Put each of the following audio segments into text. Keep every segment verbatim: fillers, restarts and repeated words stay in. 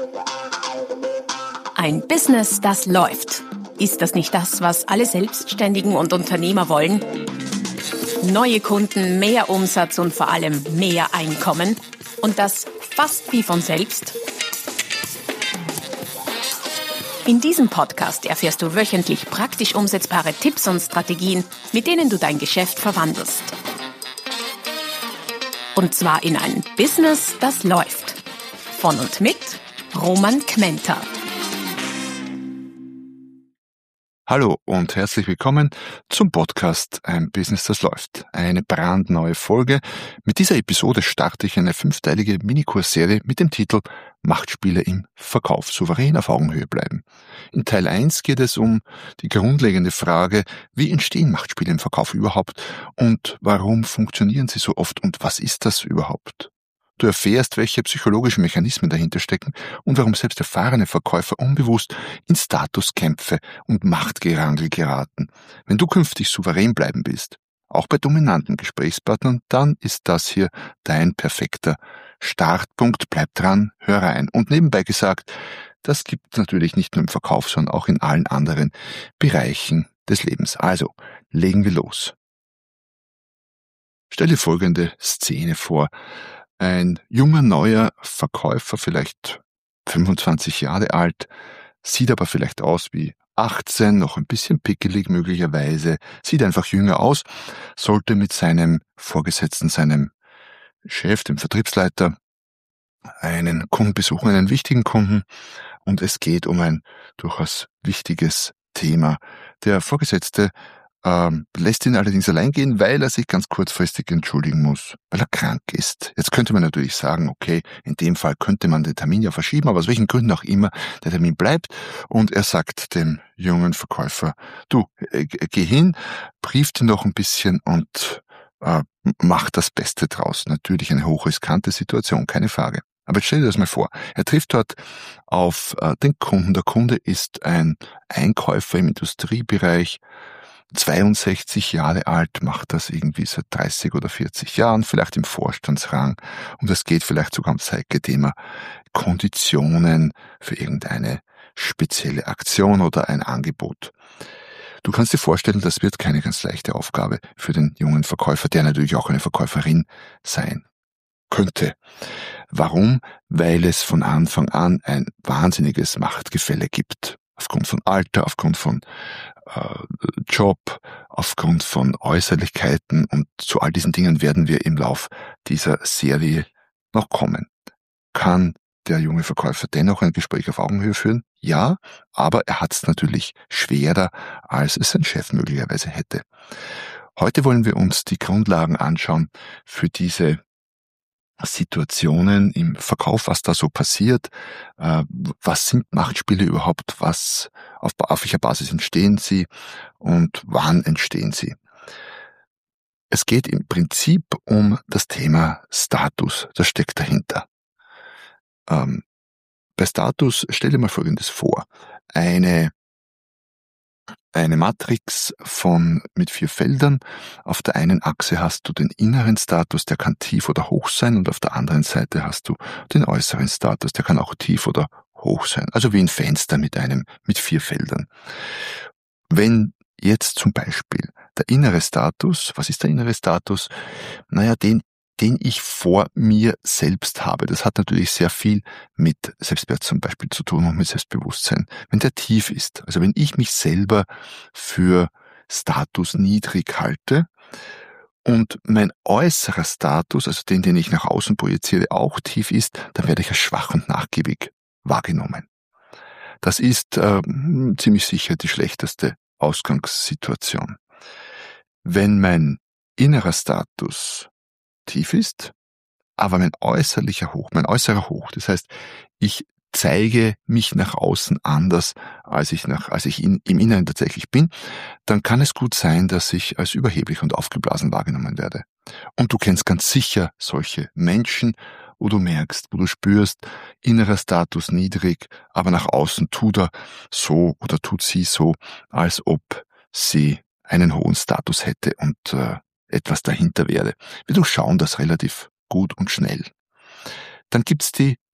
Ein Business, das läuft. Ist das nicht das, was alle Selbstständigen und Unternehmer wollen? Neue Kunden, mehr Umsatz und vor allem mehr Einkommen. Und das fast wie von selbst. In diesem Podcast erfährst du wöchentlich praktisch umsetzbare Tipps und Strategien, mit denen du dein Geschäft verwandelst. Und zwar in ein Business, das läuft. Von und mit Roman Kmenter. Hallo und herzlich willkommen zum Podcast Ein Business, das läuft. Eine brandneue Folge. Mit dieser Episode starte ich eine fünfteilige Minikursserie mit dem Titel Machtspiele im Verkauf, souverän auf Augenhöhe bleiben. In Teil eins geht es um die grundlegende Frage, wie entstehen Machtspiele im Verkauf überhaupt und warum funktionieren sie so oft und was ist das überhaupt? Du erfährst, welche psychologischen Mechanismen dahinter stecken und warum selbst erfahrene Verkäufer unbewusst in Statuskämpfe und Machtgerangel geraten. Wenn du künftig souverän bleiben willst, auch bei dominanten Gesprächspartnern, dann ist das hier dein perfekter Startpunkt. Bleib dran, hör rein. Und nebenbei gesagt, das gibt es natürlich nicht nur im Verkauf, sondern auch in allen anderen Bereichen des Lebens. Also, legen wir los. Stell dir folgende Szene vor. Ein junger, neuer Verkäufer, vielleicht fünfundzwanzig Jahre alt, sieht aber vielleicht aus wie achtzehn, noch ein bisschen pickelig möglicherweise, sieht einfach jünger aus, sollte mit seinem Vorgesetzten, seinem Chef, dem Vertriebsleiter, einen Kunden besuchen, einen wichtigen Kunden, und es geht um ein durchaus wichtiges Thema. Der Vorgesetzte Ähm, lässt ihn allerdings allein gehen, weil er sich ganz kurzfristig entschuldigen muss, weil er krank ist. Jetzt könnte man natürlich sagen, okay, in dem Fall könnte man den Termin ja verschieben, aber aus welchen Gründen auch immer, der Termin bleibt, und er sagt dem jungen Verkäufer, du, äh, geh hin, brieft ihn noch ein bisschen und äh, mach das Beste draus. Natürlich eine hochriskante Situation, keine Frage. Aber jetzt stell dir das mal vor, er trifft dort auf äh, den Kunden. Der Kunde ist ein Einkäufer im Industriebereich, zweiundsechzig Jahre alt, macht das irgendwie seit dreißig oder vierzig Jahren, vielleicht im Vorstandsrang, und es geht vielleicht sogar ums heikle Thema Konditionen für irgendeine spezielle Aktion oder ein Angebot. Du kannst dir vorstellen, das wird keine ganz leichte Aufgabe für den jungen Verkäufer, der natürlich auch eine Verkäuferin sein könnte. Warum? Weil es von Anfang an ein wahnsinniges Machtgefälle gibt. Aufgrund von Alter, aufgrund von äh, Job, aufgrund von Äußerlichkeiten, und zu all diesen Dingen werden wir im Lauf dieser Serie noch kommen. Kann der junge Verkäufer dennoch ein Gespräch auf Augenhöhe führen? Ja, aber er hat es natürlich schwerer, als es sein Chef möglicherweise hätte. Heute wollen wir uns die Grundlagen anschauen für diese Situationen im Verkauf, was da so passiert, äh, was sind Machtspiele überhaupt, was auf, auf welcher Basis entstehen sie und wann entstehen sie. Es geht im Prinzip um das Thema Status, das steckt dahinter. Ähm, bei Status stell dir mal Folgendes vor: Eine Eine Matrix von mit vier Feldern. Auf der einen Achse hast du den inneren Status, der kann tief oder hoch sein, und auf der anderen Seite hast du den äußeren Status, der kann auch tief oder hoch sein. Also wie ein Fenster mit einem mit vier Feldern. Wenn jetzt zum Beispiel der innere Status, was ist der innere Status? Naja, den den ich vor mir selbst habe. Das hat natürlich sehr viel mit Selbstwert zum Beispiel zu tun und mit Selbstbewusstsein. Wenn der tief ist, also wenn ich mich selber für Status niedrig halte und mein äußerer Status, also den, den ich nach außen projiziere, auch tief ist, dann werde ich als schwach und nachgiebig wahrgenommen. Das ist äh, ziemlich sicher die schlechteste Ausgangssituation. Wenn mein innerer Status tief ist, aber mein äußerlicher Hoch, mein äußerer Hoch, das heißt, ich zeige mich nach außen anders, als ich nach, als ich in, im Inneren tatsächlich bin, dann kann es gut sein, dass ich als überheblich und aufgeblasen wahrgenommen werde. Und du kennst ganz sicher solche Menschen, wo du merkst, wo du spürst, innerer Status niedrig, aber nach außen tut er so oder tut sie so, als ob sie einen hohen Status hätte und äh, etwas dahinter wäre. Wir durchschauen das relativ gut und schnell. Dann gibt's die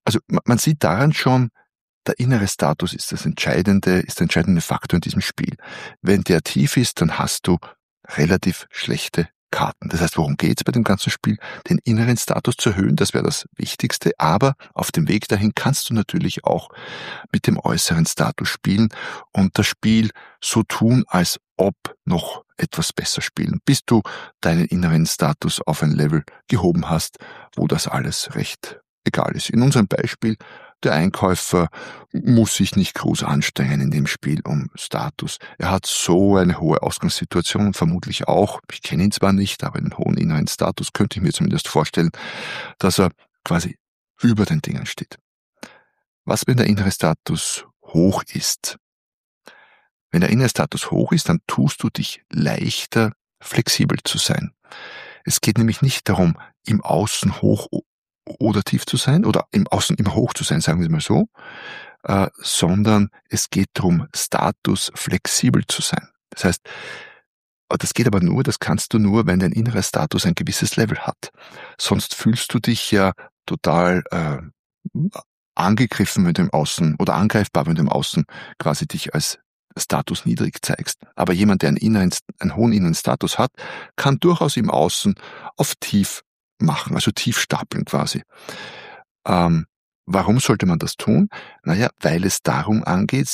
also man sieht daran schon, der innere Status ist das entscheidende, ist der entscheidende Faktor in diesem Spiel. Wenn der tief ist, dann hast du relativ schlechte Karten. Das heißt, worum geht's bei dem ganzen Spiel? Den inneren Status zu erhöhen, das wäre das Wichtigste. Aber auf dem Weg dahin kannst du natürlich auch mit dem äußeren Status spielen und das Spiel so tun, als ob noch etwas besser spielen, bis du deinen inneren Status auf ein Level gehoben hast, wo das alles recht egal ist. In unserem Beispiel, der Einkäufer muss sich nicht groß anstrengen in dem Spiel um Status. Er hat so eine hohe Ausgangssituation, vermutlich auch, ich kenne ihn zwar nicht, aber einen hohen inneren Status könnte ich mir zumindest vorstellen, dass er quasi über den Dingen steht. Was, wenn der innere Status hoch ist? Wenn der innere Status hoch ist, dann tust du dich leichter, flexibel zu sein. Es geht nämlich nicht darum, im Außen hoch oder tief zu sein oder im Außen immer hoch zu sein, sagen wir mal so, äh, sondern es geht darum, Status flexibel zu sein. Das heißt, das geht aber nur, das kannst du nur, wenn dein innerer Status ein gewisses Level hat. Sonst fühlst du dich ja total äh, angegriffen, wenn du im Außen oder angreifbar, wenn du im Außen quasi dich als Status niedrig zeigst. Aber jemand, der einen, inneren, einen hohen inneren Status hat, kann durchaus im Außen auf tief machen, also tief stapeln quasi. Ähm, warum sollte man das tun? Naja, weil es darum angeht,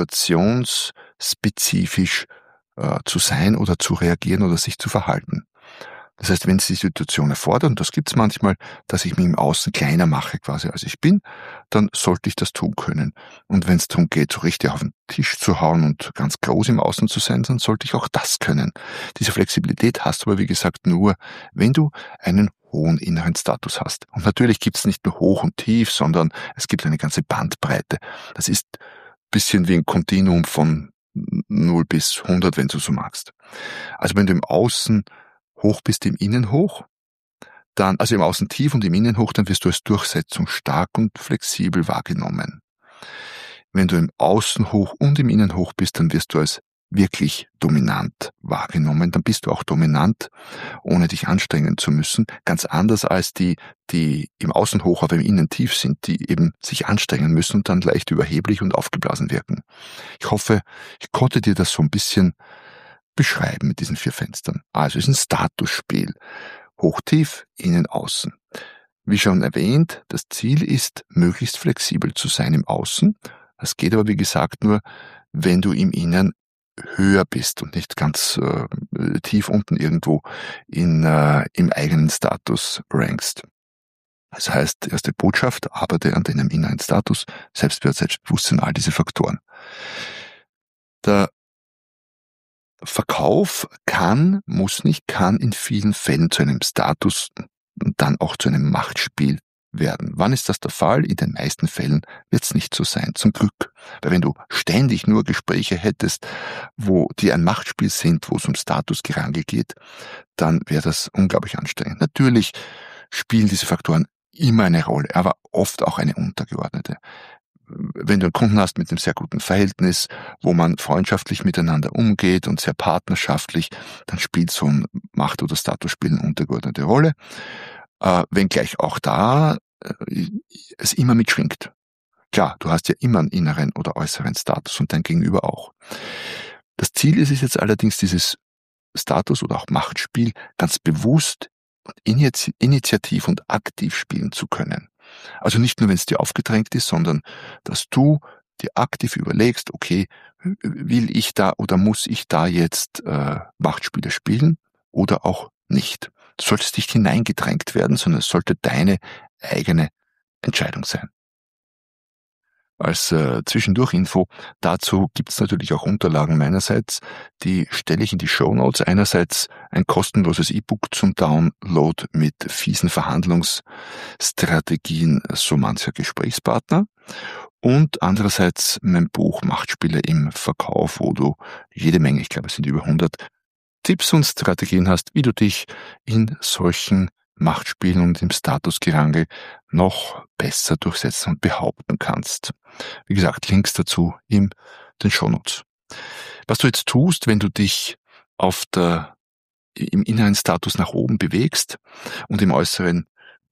situationsspezifisch äh, zu sein oder zu reagieren oder sich zu verhalten. Das heißt, wenn es die Situation erfordert, und das gibt es manchmal, dass ich mich im Außen kleiner mache quasi als ich bin, dann sollte ich das tun können. Und wenn es darum geht, so richtig auf den Tisch zu hauen und ganz groß im Außen zu sein, dann sollte ich auch das können. Diese Flexibilität hast du aber, wie gesagt, nur, wenn du einen hohen inneren Status hast. Und natürlich gibt es nicht nur hoch und tief, sondern es gibt eine ganze Bandbreite. Das ist ein bisschen wie ein Kontinuum von null bis hundert, wenn du so magst. Also wenn du im Außen hoch bist, im Innen hoch, dann, also im Außen tief und im Innen hoch, dann wirst du als Durchsetzung stark und flexibel wahrgenommen. Wenn du im Außen hoch und im Innen hoch bist, dann wirst du als wirklich dominant wahrgenommen. Dann bist du auch dominant, ohne dich anstrengen zu müssen. Ganz anders als die, die im Außen hoch, aber im Innen tief sind, die eben sich anstrengen müssen und dann leicht überheblich und aufgeblasen wirken. Ich hoffe, ich konnte dir das so ein bisschen beschreiben mit diesen vier Fenstern. Also es ist ein Statusspiel. Hoch, tief, innen, außen. Wie schon erwähnt, das Ziel ist, möglichst flexibel zu sein im Außen. Das geht aber, wie gesagt, nur, wenn du im Innen höher bist und nicht ganz äh, tief unten irgendwo in, äh, im eigenen Status rankst. Das heißt, erste Botschaft, arbeite an deinem inneren Status, Selbstwert, Selbstbewusstsein, all diese Faktoren. Der Verkauf kann, muss nicht, kann in vielen Fällen zu einem Status und dann auch zu einem Machtspiel werden. Wann ist das der Fall? In den meisten Fällen wird es nicht so sein, zum Glück. Weil wenn du ständig nur Gespräche hättest, wo die ein Machtspiel sind, wo es um Statusgerangel geht, dann wäre das unglaublich anstrengend. Natürlich spielen diese Faktoren immer eine Rolle, aber oft auch eine untergeordnete. Wenn du einen Kunden hast mit einem sehr guten Verhältnis, wo man freundschaftlich miteinander umgeht und sehr partnerschaftlich, dann spielt so ein Macht- oder Statusspiel eine untergeordnete Rolle. Äh, wenngleich auch da äh, es immer mitschwingt. Klar, du hast ja immer einen inneren oder äußeren Status und dein Gegenüber auch. Das Ziel ist es jetzt allerdings, dieses Status- oder auch Machtspiel ganz bewusst, initi- initiativ und aktiv spielen zu können. Also nicht nur, wenn es dir aufgedrängt ist, sondern dass du dir aktiv überlegst, okay, will ich da oder muss ich da jetzt äh, Machtspiele spielen oder auch nicht. Du solltest nicht hineingedrängt werden, sondern es sollte deine eigene Entscheidung sein. Als äh, Zwischendurch-Info dazu gibt es natürlich auch Unterlagen meinerseits, die stelle ich in die Shownotes. Einerseits ein kostenloses E-Book zum Download mit fiesen Verhandlungsstrategien so mancher Gesprächspartner und andererseits mein Buch Machtspiele im Verkauf, wo du jede Menge, ich glaube es sind über hundert, Tipps und Strategien hast, wie du dich in solchen Machtspielen und im Statusgerangel noch besser durchsetzen und behaupten kannst. Wie gesagt, Links dazu in den Shownotes. Was du jetzt tust, wenn du dich auf der, im inneren Status nach oben bewegst und im äußeren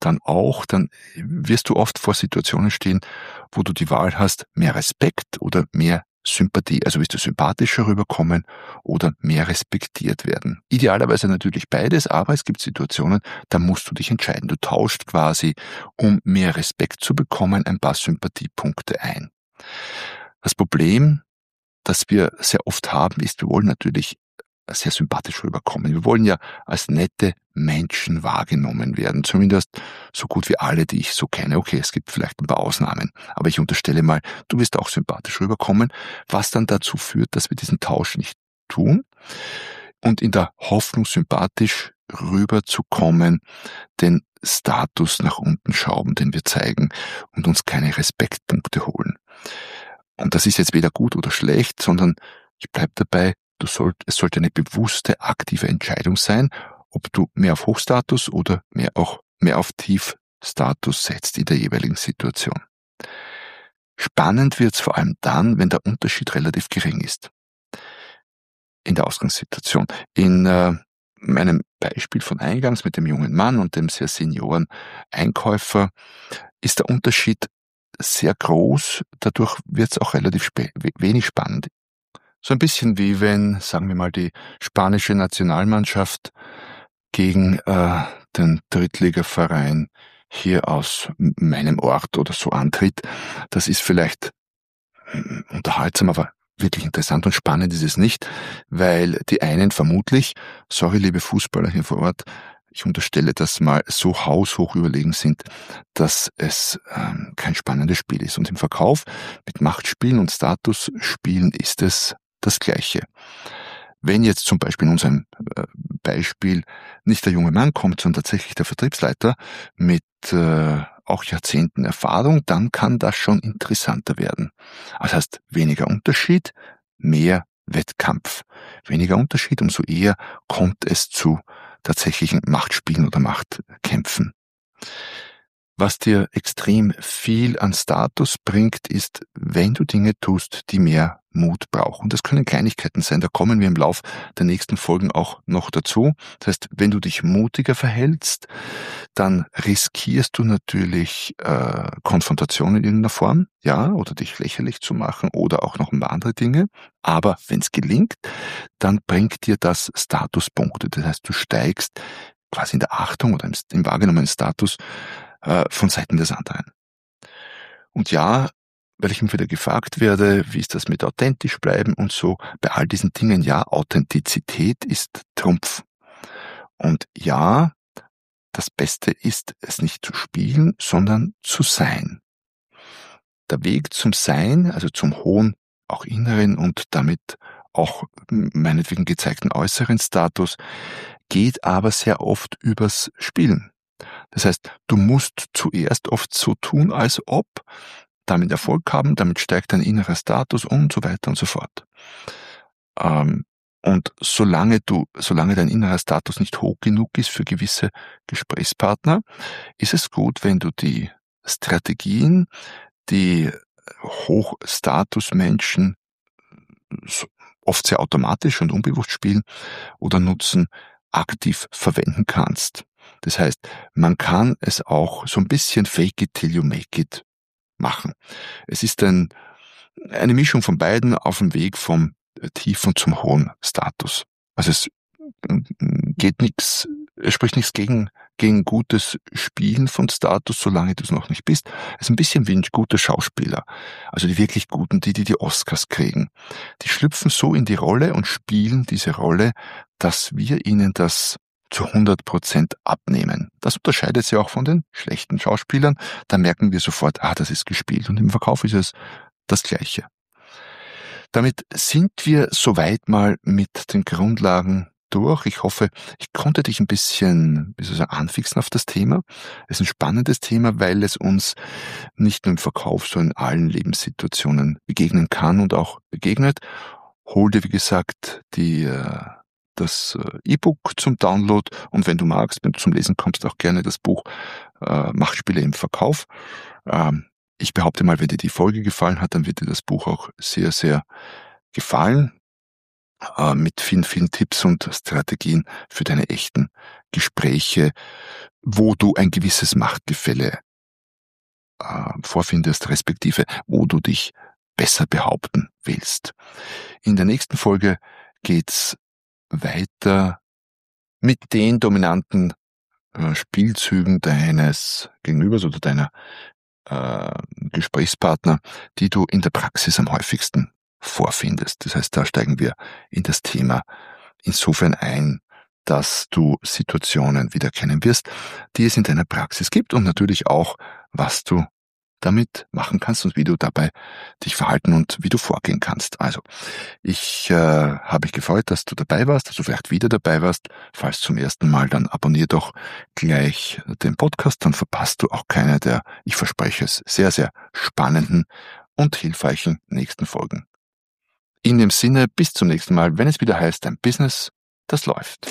dann auch, dann wirst du oft vor Situationen stehen, wo du die Wahl hast, mehr Respekt oder mehr Sympathie. Also willst du sympathischer rüberkommen oder mehr respektiert werden. Idealerweise natürlich beides, aber es gibt Situationen, da musst du dich entscheiden. Du tauscht quasi, um mehr Respekt zu bekommen, ein paar Sympathiepunkte ein. Das Problem, das wir sehr oft haben, ist, wir wollen natürlich sehr sympathisch rüberkommen. Wir wollen ja als nette Menschen wahrgenommen werden, zumindest so gut wie alle, die ich so kenne. Okay, es gibt vielleicht ein paar Ausnahmen, aber ich unterstelle mal, du wirst auch sympathisch rüberkommen, was dann dazu führt, dass wir diesen Tausch nicht tun und in der Hoffnung, sympathisch rüberzukommen, den Status nach unten schrauben, den wir zeigen und uns keine Respektpunkte holen. Und das ist jetzt weder gut oder schlecht, sondern ich bleibe dabei, du sollt, es sollte eine bewusste, aktive Entscheidung sein, ob du mehr auf Hochstatus oder mehr auch mehr auf Tiefstatus setzt in der jeweiligen Situation. Spannend wird's vor allem dann, wenn der Unterschied relativ gering ist. In der Ausgangssituation. In äh, meinem Beispiel von eingangs mit dem jungen Mann und dem sehr senioren Einkäufer ist der Unterschied sehr groß, dadurch wird's auch relativ sp- wenig spannend. So ein bisschen wie wenn, sagen wir mal, die spanische Nationalmannschaft gegen äh, den Drittligaverein hier aus meinem Ort oder so antritt. Das ist vielleicht unterhaltsam, aber wirklich interessant und spannend ist es nicht, weil die einen vermutlich, sorry liebe Fußballer hier vor Ort, ich unterstelle, dass mal so haushoch überlegen sind, dass es ähm, kein spannendes Spiel ist. Und im Verkauf mit Machtspielen und Statusspielen ist es das Gleiche. Wenn jetzt zum Beispiel in unserem Beispiel nicht der junge Mann kommt, sondern tatsächlich der Vertriebsleiter mit äh, auch Jahrzehnten Erfahrung, dann kann das schon interessanter werden. Das heißt, weniger Unterschied, mehr Wettkampf. Weniger Unterschied, umso eher kommt es zu tatsächlichen Machtspielen oder Machtkämpfen. Was dir extrem viel an Status bringt, ist, wenn du Dinge tust, die mehr Mut brauchen. Und das können Kleinigkeiten sein, da kommen wir im Lauf der nächsten Folgen auch noch dazu. Das heißt, wenn du dich mutiger verhältst, dann riskierst du natürlich äh, Konfrontation in irgendeiner Form, ja, oder dich lächerlich zu machen oder auch noch ein paar andere Dinge. Aber wenn es gelingt, dann bringt dir das Statuspunkte. Das heißt, du steigst quasi in der Achtung oder im, im wahrgenommenen Status von Seiten des anderen. Und ja, weil ich immer wieder gefragt werde, wie ist das mit authentisch bleiben und so, bei all diesen Dingen, ja, Authentizität ist Trumpf. Und ja, das Beste ist, es nicht zu spielen, sondern zu sein. Der Weg zum Sein, also zum hohen, auch inneren und damit auch meinetwegen gezeigten äußeren Status, geht aber sehr oft übers Spielen. Das heißt, du musst zuerst oft so tun, als ob, damit Erfolg haben, damit steigt dein innerer Status und so weiter und so fort. Ähm, und solange du, solange dein innerer Status nicht hoch genug ist für gewisse Gesprächspartner, ist es gut, wenn du die Strategien, die Hochstatusmenschen oft sehr automatisch und unbewusst spielen oder nutzen, aktiv verwenden kannst. Das heißt, man kann es auch so ein bisschen fake it till you make it machen. Es ist ein, eine Mischung von beiden auf dem Weg vom tiefen zum hohen Status. Also es geht nichts, es spricht nichts gegen, gegen gutes Spielen von Status, solange du es noch nicht bist. Es ist ein bisschen wie ein guter Schauspieler. Also die wirklich Guten, die, die die Oscars kriegen. Die schlüpfen so in die Rolle und spielen diese Rolle, dass wir ihnen das zu hundert Prozent abnehmen. Das unterscheidet sie auch von den schlechten Schauspielern. Da merken wir sofort, ah, das ist gespielt. Und im Verkauf ist es das Gleiche. Damit sind wir soweit mal mit den Grundlagen durch. Ich hoffe, ich konnte dich ein bisschen, wie soll ich sagen, anfixen auf das Thema. Es ist ein spannendes Thema, weil es uns nicht nur im Verkauf, sondern in allen Lebenssituationen begegnen kann und auch begegnet. Hol dir, wie gesagt, die das E-Book zum Download und wenn du magst, wenn du zum Lesen kommst, auch gerne das Buch äh, Machtspiele im Verkauf. Ähm, ich behaupte mal, wenn dir die Folge gefallen hat, dann wird dir das Buch auch sehr, sehr gefallen. äh, mit vielen, vielen Tipps und Strategien für deine echten Gespräche, wo du ein gewisses Machtgefälle äh, vorfindest, respektive wo du dich besser behaupten willst. In der nächsten Folge geht's weiter mit den dominanten äh, Spielzügen deines Gegenübers oder deiner äh, Gesprächspartner, die du in der Praxis am häufigsten vorfindest. Das heißt, da steigen wir in das Thema insofern ein, dass du Situationen wiedererkennen wirst, die es in deiner Praxis gibt und natürlich auch, was du damit machen kannst und wie du dabei dich verhalten und wie du vorgehen kannst. Also, ich äh, habe mich gefreut, dass du dabei warst, dass du vielleicht wieder dabei warst. Falls zum ersten Mal, dann abonnier doch gleich den Podcast, dann verpasst du auch keine der, ich verspreche es, sehr, sehr spannenden und hilfreichen nächsten Folgen. In dem Sinne, bis zum nächsten Mal, wenn es wieder heißt, ein Business, das läuft.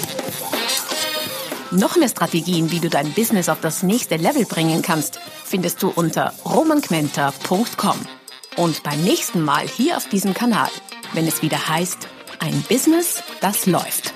Noch mehr Strategien, wie du dein Business auf das nächste Level bringen kannst, findest du unter roman gmenter punkt com. Und beim nächsten Mal hier auf diesem Kanal, wenn es wieder heißt, ein Business, das läuft.